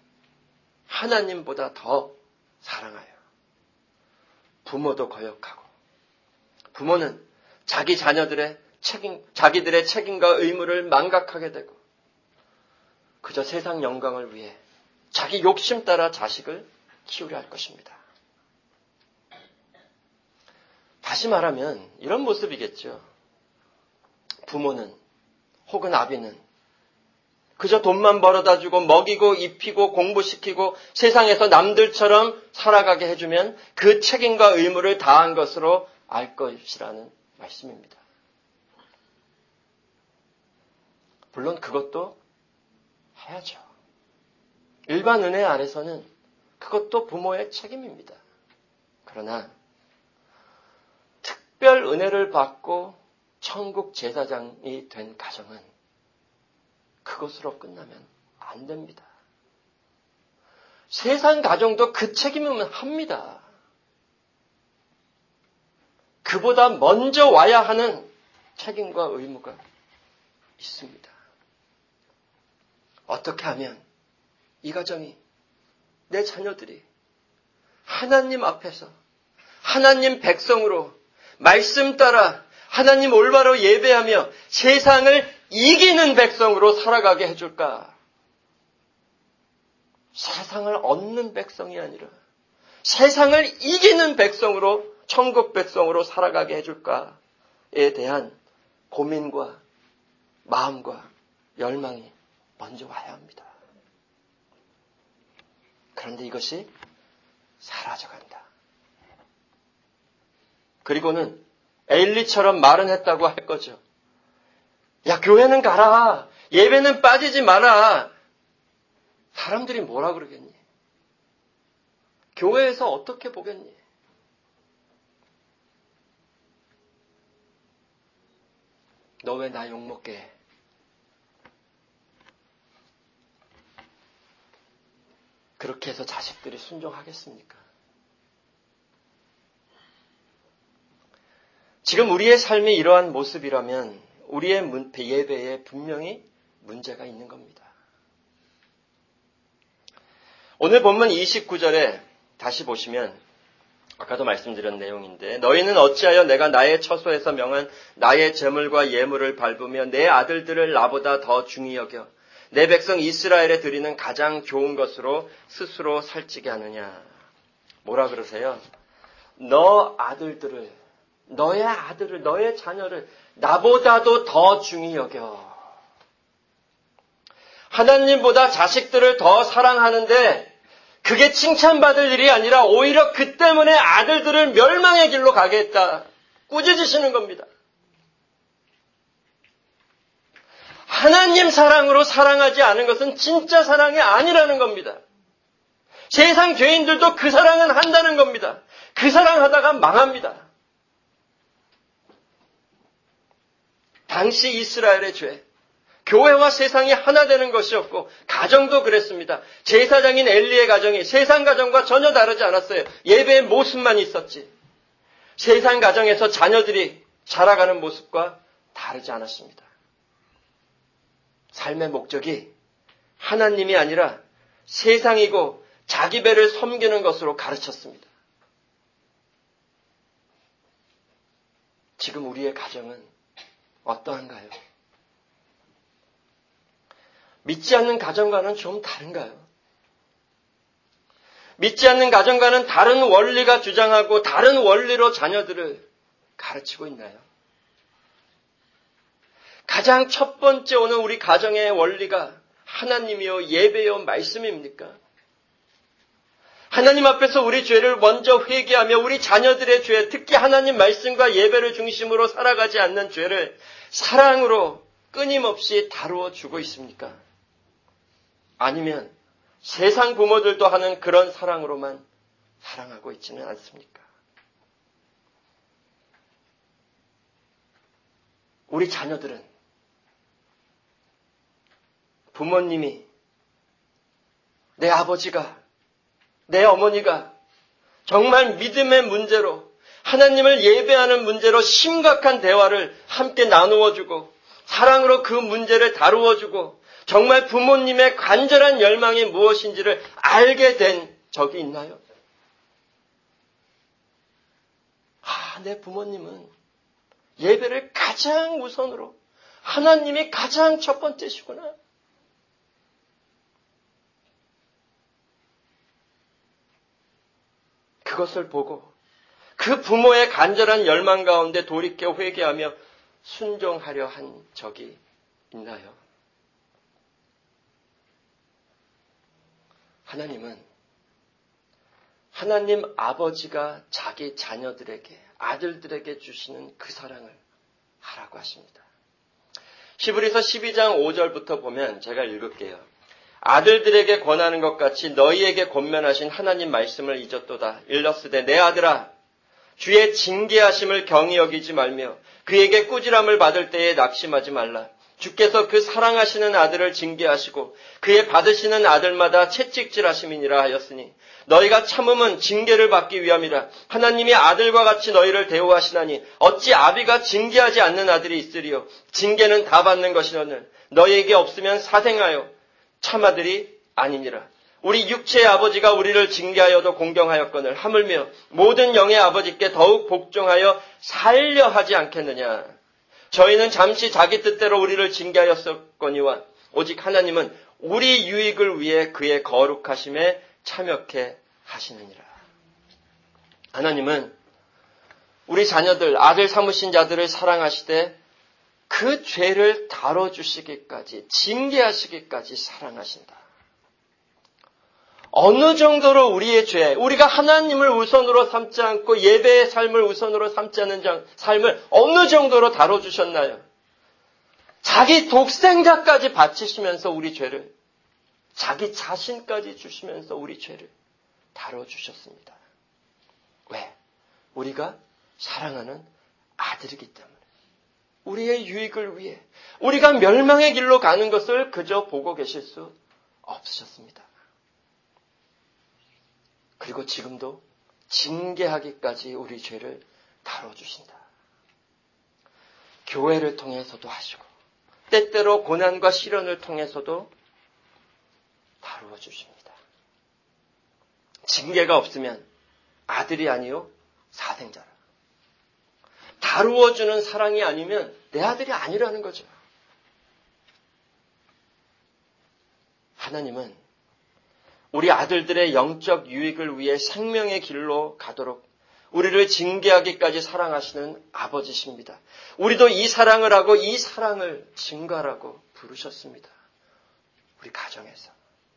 [SPEAKER 1] 하나님보다 더 사랑하여 부모도 거역하고 부모는 자기 자녀들의 자기들의 책임과 의무를 망각하게 되고 그저 세상 영광을 위해 자기 욕심 따라 자식을 키우려 할 것입니다. 다시 말하면 이런 모습이겠죠. 부모는 혹은 아비는 그저 돈만 벌어다 주고 먹이고 입히고 공부시키고 세상에서 남들처럼 살아가게 해주면 그 책임과 의무를 다한 것으로 알 것이라는 말씀입니다. 물론 그것도 해야죠. 일반 은혜 아래서는 그것도 부모의 책임입니다. 그러나 특별 은혜를 받고 천국 제사장이 된 가정은 그것으로 끝나면 안 됩니다. 세상 가정도 그 책임은 합니다. 그보다 먼저 와야 하는 책임과 의무가 있습니다. 어떻게 하면 이 가정이, 내 자녀들이 하나님 앞에서 하나님 백성으로 말씀 따라 하나님 올바로 예배하며 세상을 이기는 백성으로 살아가게 해줄까? 세상을 얻는 백성이 아니라 세상을 이기는 백성으로, 천국 백성으로 살아가게 해줄까에 대한 고민과 마음과 열망이 먼저 와야 합니다. 그런데 이것이 사라져간다. 그리고는 에일리처럼 말은 했다고 할 거죠. 야, 교회는 가라. 예배는 빠지지 마라. 사람들이 뭐라 그러겠니? 교회에서 어떻게 보겠니? 너 왜 나 욕먹게 해? 그렇게 해서 자식들이 순종하겠습니까? 지금 우리의 삶이 이러한 모습이라면 우리의 예배에 분명히 문제가 있는 겁니다. 오늘 본문 29절에 다시 보시면 아까도 말씀드린 내용인데 너희는 어찌하여 내가 나의 처소에서 명한 나의 제물과 예물을 밟으며 내 아들들을 나보다 더 중히 여겨 내 백성 이스라엘에 드리는 가장 좋은 것으로 스스로 살찌게 하느냐. 뭐라 그러세요? 너의 아들을, 너의 자녀를 나보다도 더 중히 여겨. 하나님보다 자식들을 더 사랑하는데 그게 칭찬받을 일이 아니라 오히려 그 때문에 아들들을 멸망의 길로 가게 했다. 꾸짖으시는 겁니다. 하나님 사랑으로 사랑하지 않은 것은 진짜 사랑이 아니라는 겁니다. 세상 죄인들도 그 사랑은 한다는 겁니다. 그 사랑하다가 망합니다. 당시 이스라엘의 죄, 교회와 세상이 하나 되는 것이었고 가정도 그랬습니다. 제사장인 엘리의 가정이 세상 가정과 전혀 다르지 않았어요. 예배의 모습만 있었지. 세상 가정에서 자녀들이 자라가는 모습과 다르지 않았습니다. 삶의 목적이 하나님이 아니라 세상이고 자기 배를 섬기는 것으로 가르쳤습니다. 지금 우리의 가정은 어떠한가요? 믿지 않는 가정과는 좀 다른가요? 믿지 않는 가정과는 다른 원리가 주장하고 다른 원리로 자녀들을 가르치고 있나요? 가장 첫 번째 오는 우리 가정의 원리가 하나님이요, 예배요, 말씀입니까? 하나님 앞에서 우리 죄를 먼저 회개하며 우리 자녀들의 죄, 특히 하나님 말씀과 예배를 중심으로 살아가지 않는 죄를 사랑으로 끊임없이 다루어 주고 있습니까? 아니면 세상 부모들도 하는 그런 사랑으로만 사랑하고 있지는 않습니까? 우리 자녀들은 부모님이, 내 아버지가, 내 어머니가 정말 믿음의 문제로, 하나님을 예배하는 문제로 심각한 대화를 함께 나누어주고 사랑으로 그 문제를 다루어주고 정말 부모님의 간절한 열망이 무엇인지를 알게 된 적이 있나요? 내 부모님은 예배를 가장 우선으로, 하나님이 가장 첫 번째시구나. 그것을 보고 그 부모의 간절한 열망 가운데 돌이켜 회개하며 순종하려 한 적이 있나요? 하나님은 하나님 아버지가 자기 자녀들에게, 아들들에게 주시는 그 사랑을 하라고 하십니다. 히브리서 12장 5절부터 보면 제가 읽을게요. 아들들에게 권하는 것 같이 너희에게 권면하신 하나님 말씀을 잊었도다. 일러스되 내 아들아, 주의 징계하심을 경히 여기지 말며 그에게 꾸지람을 받을 때에 낙심하지 말라. 주께서 그 사랑하시는 아들을 징계하시고 그의 받으시는 아들마다 채찍질하심이니라 하였으니 너희가 참음은 징계를 받기 위함이라. 하나님이 아들과 같이 너희를 대우하시나니 어찌 아비가 징계하지 않는 아들이 있으리요. 징계는 다 받는 것이거늘 너희에게 없으면 사생하여 참아들이 아니니라. 우리 육체의 아버지가 우리를 징계하여도 공경하였거늘 하물며 모든 영의 아버지께 더욱 복종하여 살려 하지 않겠느냐. 저희는 잠시 자기 뜻대로 우리를 징계하였었거니와 오직 하나님은 우리 유익을 위해 그의 거룩하심에 참여케 하시느니라. 하나님은 우리 자녀들, 아들 삼으신 자들을 사랑하시되 그 죄를 다뤄주시기까지, 징계하시기까지 사랑하신다. 어느 정도로 우리의 죄, 우리가 하나님을 우선으로 삼지 않고 예배의 삶을 우선으로 삼지 않는 삶을 어느 정도로 다뤄주셨나요? 자기 독생자까지 바치시면서 우리 죄를, 자기 자신까지 주시면서 우리 죄를 다뤄주셨습니다. 왜? 우리가 사랑하는 아들이기 때문에. 우리의 유익을 위해, 우리가 멸망의 길로 가는 것을 그저 보고 계실 수 없으셨습니다. 그리고 지금도 징계하기까지 우리 죄를 다뤄주신다. 교회를 통해서도 하시고 때때로 고난과 시련을 통해서도 다루어 주십니다. 징계가 없으면 아들이 아니요 사생자라. 다루어주는 사랑이 아니면 내 아들이 아니라는 거죠. 하나님은 우리 아들들의 영적 유익을 위해 생명의 길로 가도록 우리를 징계하기까지 사랑하시는 아버지십니다. 우리도 이 사랑을 하고 이 사랑을 증거하라고 부르셨습니다. 우리 가정에서.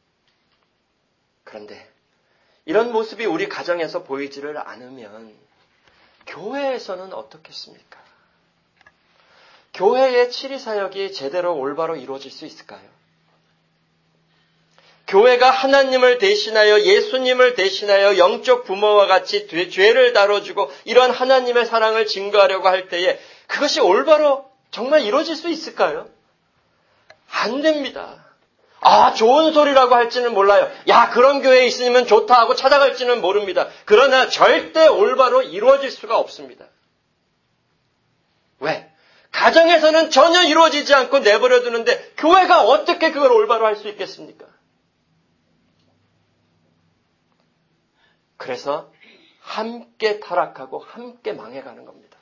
[SPEAKER 1] 그런데 이런 모습이 우리 가정에서 보이지를 않으면 교회에서는 어떻겠습니까? 교회의 치리사역이 제대로 올바로 이루어질 수 있을까요? 교회가 하나님을 대신하여 예수님을 대신하여 영적 부모와 같이 죄를 다뤄주고 이런 하나님의 사랑을 증거하려고 할 때에 그것이 올바로 정말 이루어질 수 있을까요? 안 됩니다. 좋은 소리라고 할지는 몰라요. 그런 교회에 있으면 좋다 하고 찾아갈지는 모릅니다. 그러나 절대 올바로 이루어질 수가 없습니다. 왜? 가정에서는 전혀 이루어지지 않고 내버려 두는데 교회가 어떻게 그걸 올바로 할 수 있겠습니까? 그래서 함께 타락하고 함께 망해가는 겁니다.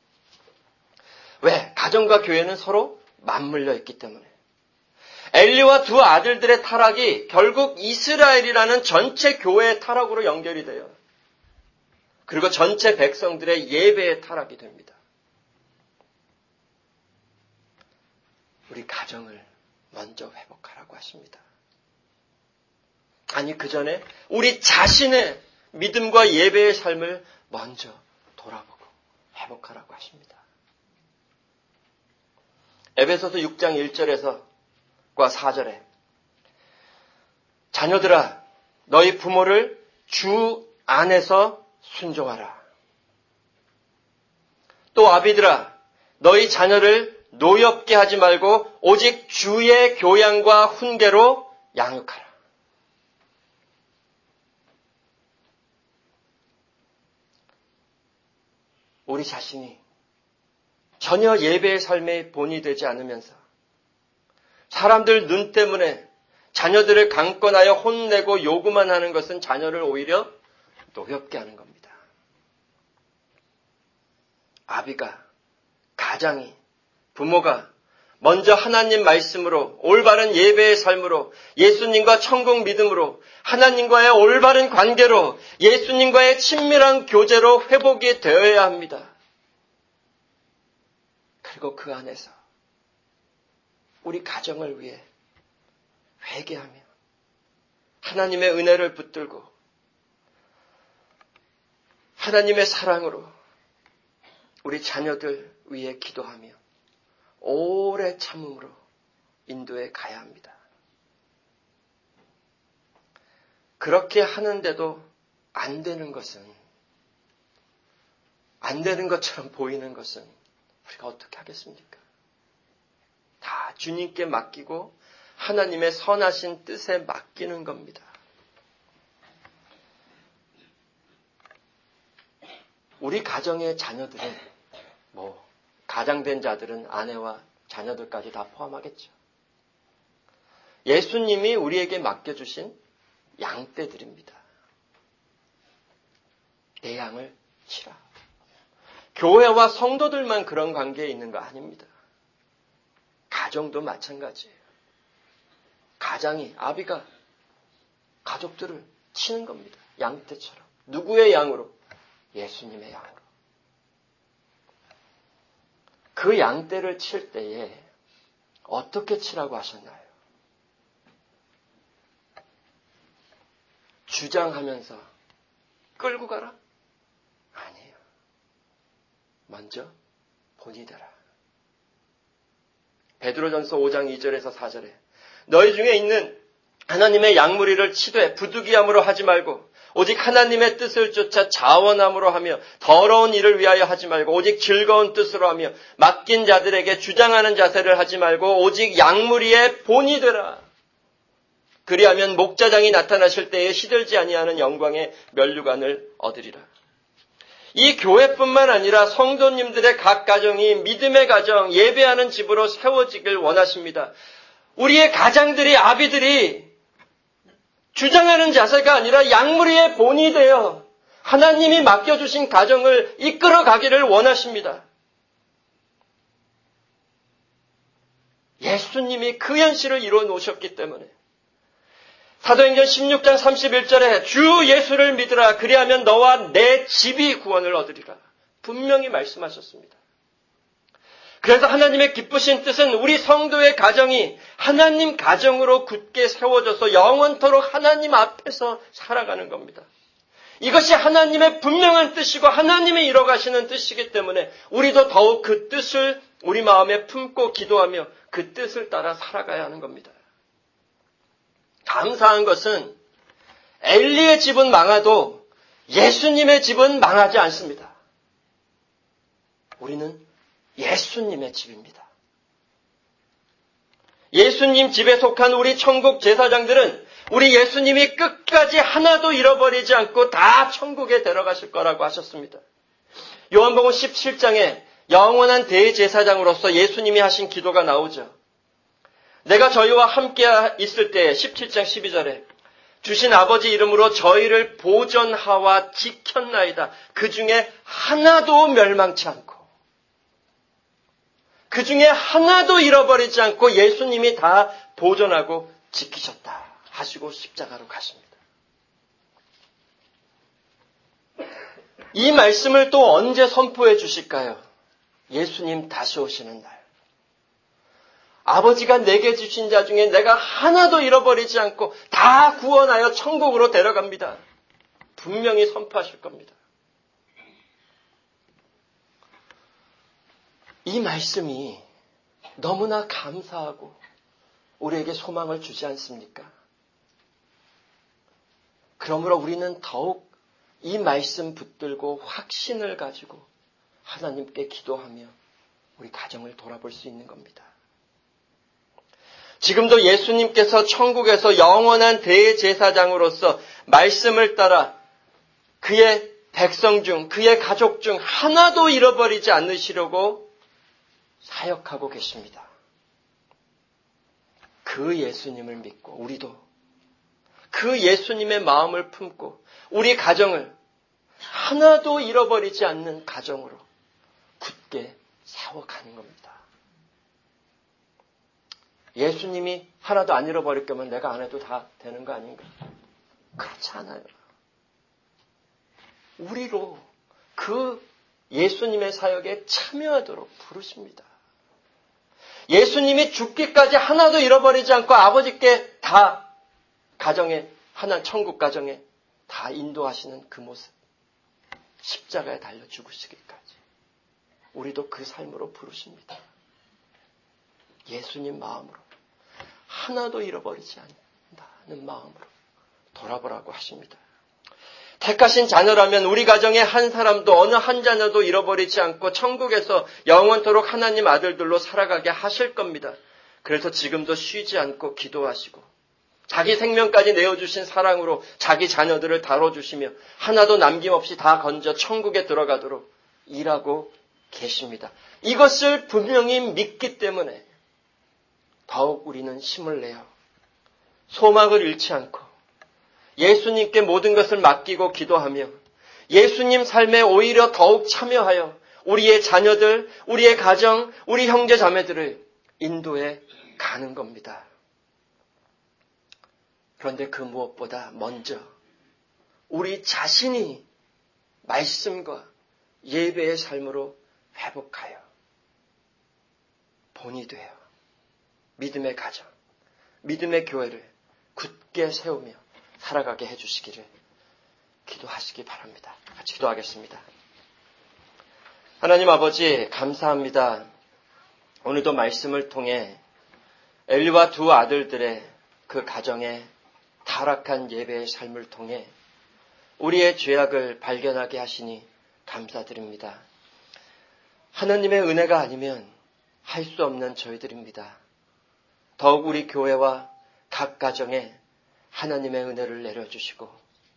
[SPEAKER 1] 왜? 가정과 교회는 서로 맞물려 있기 때문에. 엘리와 두 아들들의 타락이 결국 이스라엘이라는 전체 교회의 타락으로 연결이 돼요. 그리고 전체 백성들의 예배의 타락이 됩니다. 우리 가정을 먼저 회복하라고 하십니다. 아니, 그 전에 우리 자신의 믿음과 예배의 삶을 먼저 돌아보고 회복하라고 하십니다. 에베소서 6장 1절과 4절에 자녀들아, 너희 부모를 주 안에서 순종하라. 또 아비들아, 너희 자녀를 노엽게 하지 말고 오직 주의 교양과 훈계로 양육하라. 우리 자신이 전혀 예배의 삶의 본이 되지 않으면서 사람들 눈 때문에 자녀들을 강권하여 혼내고 요구만 하는 것은 자녀를 오히려 노엽게 하는 겁니다. 아비가, 가장이, 부모가 먼저 하나님 말씀으로 올바른 예배의 삶으로 예수님과 천국 믿음으로 하나님과의 올바른 관계로 예수님과의 친밀한 교제로 회복이 되어야 합니다. 그리고 그 안에서 우리 가정을 위해 회개하며 하나님의 은혜를 붙들고 하나님의 사랑으로 우리 자녀들 위해 기도하며 오래 참음으로 인도해 가야 합니다. 그렇게 하는데도 안 되는 것은, 안 되는 것처럼 보이는 것은 우리가 어떻게 하겠습니까? 다 주님께 맡기고 하나님의 선하신 뜻에 맡기는 겁니다. 우리 가정의 자녀들은 가장된 자들은 아내와 자녀들까지 다 포함하겠죠. 예수님이 우리에게 맡겨주신 양떼들입니다. 내 양을 치라. 교회와 성도들만 그런 관계에 있는 거 아닙니다. 가정도 마찬가지예요. 가장이, 아비가 가족들을 치는 겁니다. 양떼처럼. 누구의 양으로? 예수님의 양으로. 그 양떼를 칠 때에 어떻게 치라고 하셨나요? 주장하면서 끌고 가라? 아니에요. 먼저 본이 되라. 베드로전서 5장 2절에서 4절에 너희 중에 있는 하나님의 양무리를 치되 부득이함으로 하지 말고 오직 하나님의 뜻을 쫓아 자원함으로 하며 더러운 일을 위하여 하지 말고 오직 즐거운 뜻으로 하며 맡긴 자들에게 주장하는 자세를 하지 말고 오직 양무리의 본이 되라. 그리하면 목자장이 나타나실 때에 시들지 아니하는 영광의 면류관을 얻으리라. 이 교회뿐만 아니라 성도님들의 각 가정이 믿음의 가정, 예배하는 집으로 세워지길 원하십니다. 우리의 가장들이, 아비들이 주장하는 자세가 아니라 양무리의 본이 되어 하나님이 맡겨주신 가정을 이끌어가기를 원하십니다. 예수님이 그 현실을 이루어 놓으셨기 때문에 사도행전 16장 31절에 주 예수를 믿으라. 그리하면 너와 내 집이 구원을 얻으리라. 분명히 말씀하셨습니다. 그래서 하나님의 기쁘신 뜻은 우리 성도의 가정이 하나님 가정으로 굳게 세워져서 영원토록 하나님 앞에서 살아가는 겁니다. 이것이 하나님의 분명한 뜻이고 하나님이 이뤄가시는 뜻이기 때문에 우리도 더욱 그 뜻을 우리 마음에 품고 기도하며 그 뜻을 따라 살아가야 하는 겁니다. 감사한 것은 엘리의 집은 망하도 예수님의 집은 망하지 않습니다. 우리는 예수님의 집입니다. 예수님 집에 속한 우리 천국 제사장들은 우리 예수님이 끝까지 하나도 잃어버리지 않고 다 천국에 데려가실 거라고 하셨습니다. 요한복음 17장에 영원한 대제사장으로서 예수님이 하신 기도가 나오죠. 내가 저희와 함께 있을 때 17장 12절에 주신 아버지 이름으로 저희를 보전하와 지켰나이다. 그 중에 하나도 멸망치 않고 그 중에 하나도 잃어버리지 않고 예수님이 다 보존하고 지키셨다 하시고 십자가로 가십니다. 이 말씀을 또 언제 선포해 주실까요? 예수님 다시 오시는 날. 아버지가 내게 주신 자 중에 내가 하나도 잃어버리지 않고 다 구원하여 천국으로 데려갑니다. 분명히 선포하실 겁니다. 이 말씀이 너무나 감사하고 우리에게 소망을 주지 않습니까? 그러므로 우리는 더욱 이 말씀 붙들고 확신을 가지고 하나님께 기도하며 우리 가정을 돌아볼 수 있는 겁니다. 지금도 예수님께서 천국에서 영원한 대제사장으로서 말씀을 따라 그의 백성 중, 그의 가족 중 하나도 잃어버리지 않으시려고 사역하고 계십니다. 그 예수님을 믿고 우리도 그 예수님의 마음을 품고 우리 가정을 하나도 잃어버리지 않는 가정으로 굳게 세워가는 겁니다. 예수님이 하나도 안 잃어버릴 거면 내가 안 해도 다 되는 거 아닌가? 그렇지 않아요. 우리로 그 예수님의 사역에 참여하도록 부르십니다. 예수님이 죽기까지 하나도 잃어버리지 않고 아버지께 다 가정에, 하나 천국 가정에 다 인도하시는 그 모습. 십자가에 달려 죽으시기까지. 우리도 그 삶으로 부르십니다. 예수님 마음으로 하나도 잃어버리지 않는다는 마음으로 돌아보라고 하십니다. 택하신 자녀라면 우리 가정의 한 사람도 어느 한 자녀도 잃어버리지 않고 천국에서 영원토록 하나님 아들들로 살아가게 하실 겁니다. 그래서 지금도 쉬지 않고 기도하시고 자기 생명까지 내어주신 사랑으로 자기 자녀들을 다뤄주시며 하나도 남김없이 다 건져 천국에 들어가도록 일하고 계십니다. 이것을 분명히 믿기 때문에 더욱 우리는 힘을 내어 소망을 잃지 않고 예수님께 모든 것을 맡기고 기도하며 예수님 삶에 오히려 더욱 참여하여 우리의 자녀들, 우리의 가정, 우리 형제 자매들을 인도해 가는 겁니다. 그런데 그 무엇보다 먼저 우리 자신이 말씀과 예배의 삶으로 회복하여 본이 되어 믿음의 가정, 믿음의 교회를 굳게 세우며 살아가게 해주시기를 기도하시기 바랍니다. 같이 기도하겠습니다. 하나님 아버지 감사합니다. 오늘도 말씀을 통해 엘리와 두 아들들의 그 가정의 타락한 예배의 삶을 통해 우리의 죄악을 발견하게 하시니 감사드립니다. 하나님의 은혜가 아니면 할 수 없는 저희들입니다. 더욱 우리 교회와 각 가정에 하나님의 은혜를 내려주시고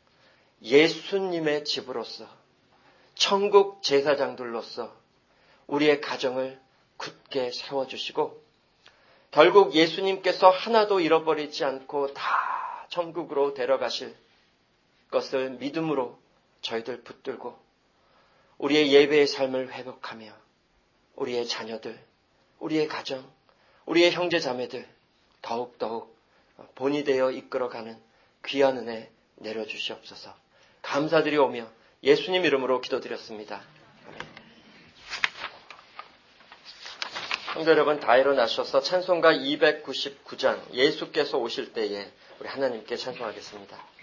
[SPEAKER 1] 예수님의 집으로서 천국 제사장들로서 우리의 가정을 굳게 세워주시고 결국 예수님께서 하나도 잃어버리지 않고 다 천국으로 데려가실 것을 믿음으로 저희들 붙들고 우리의 예배의 삶을 회복하며 우리의 자녀들, 우리의 가정, 우리의 형제 자매들 더욱더욱 본이 되어 이끌어가는 귀한 은혜 내려주시옵소서. 감사드리오며 예수님 이름으로 기도드렸습니다. 아멘. 성도 여러분 다 일어나셔서 찬송가 299장 예수께서 오실 때에 우리 하나님께 찬송하겠습니다.